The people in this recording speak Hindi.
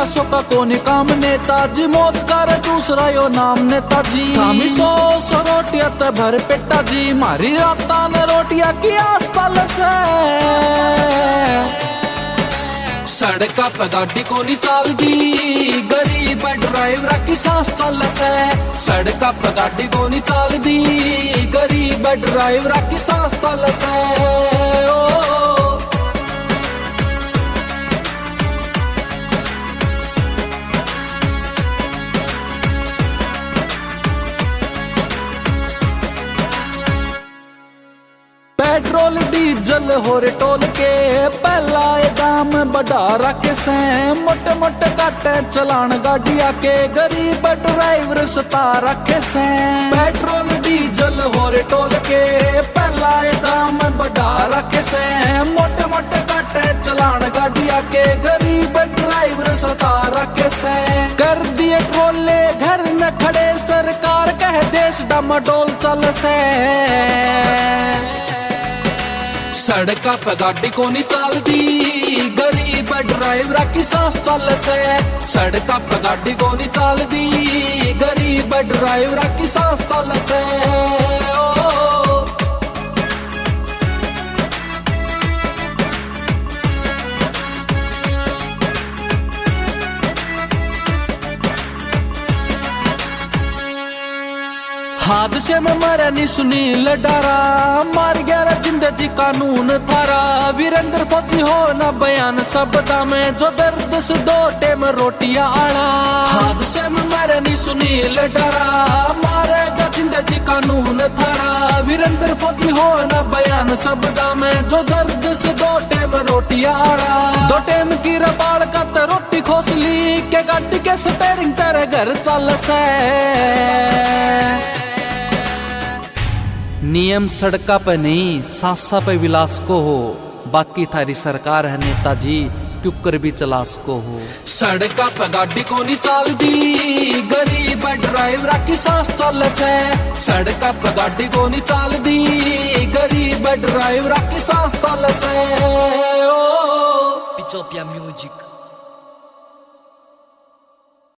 विकासों का कोने काम नेताजी मौत कर दूसरा यो नाम नेताजी थामी सौ रोटिया त भर पेटा जी मारी राता ने रोटिया की आस्ताल से सड़का पे गाड़ी को नहीं चल दी गरीब ड्राइवर की सांस चल से सड़का पे गाड़ी को नहीं चल दी गरीब ड्राइवर की सांस चल से पेट्रोल डीजल हो रे टोल के पहला दाम बढ़ा रखे से मोटे मोटे काटे चलान गाड़िया के गरीब ड्राइवर सता रखे से पेट्रोल डीजल हो रे टोल के पहला दाम बढ़ा रखे से मोटे मोटे काटे चलान गाड़िया के गरीब ड्राइवर सता रखे से कर दिए ट्रोले घर न खड़े सरकार कह देश डमाडोल चल से सड़का पे गाड़ी को नहीं चलती गरीब ड्राइवर की सांस चल से सड़का पे गाड़ी को नहीं चलती गरीब ड्राइवर की सांस चल से हादसे में मरा नहीं सुनील डरा मार गया जिंदगी कानून थारा वीरेंद्र फौजी हो ना बयान शब्दा में जो दर्द से दो टेम रोटियां आड़ा हादसे में मरा नहीं सुनील डरा मारेगा जिंदगी कानून थारा वीरेंद्र फौजी हो ना बयान शब्दा में जो दर्द से दो टेम रोटियां आड़ा दो टेम की रबाड़ का तो रोटी खोसली के गाड़ी के स्टेरिंग तेरे घर चल से नियम सड़का पे नहीं सासा पे विलास को हो बाकी थारी सरकार है नेताजी क्यों भी चलास को हो सड़का पे गाड़ी को नहीं चलती गरीब ड्राइवर की सांस चल से सड़का पे गाड़ी को नहीं चलती गरीब ड्राइवर की सांस चल से Pitopia Music